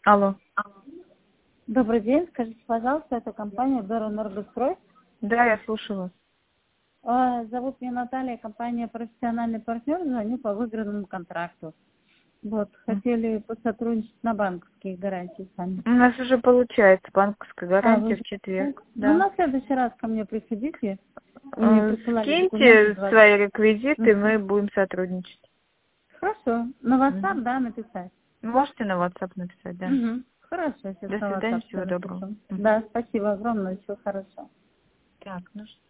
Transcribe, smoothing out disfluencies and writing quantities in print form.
Алло. Добрый день, скажите, пожалуйста, это компания Дорэнергострой. Да, я слушаю вас. Зовут меня Наталья, компания «Профессиональный партнер», звоню по выигранному контракту. Вот, хотели посотрудничать на банковские гарантии с вами. У нас уже получается банковская гарантия Вы в четверг. Ну, Да. на следующий раз ко мне приходите. Мне присылали Скиньте документы. свои реквизиты, Мгм. мы будем сотрудничать. Хорошо. На WhatsApp, Мгм. да, написать? Можете на WhatsApp написать, да. Угу. Хорошо, сейчас До на свидания, WhatsApp всего доброго. напишу. Да, спасибо огромное, всего хорошего. Так, ну что.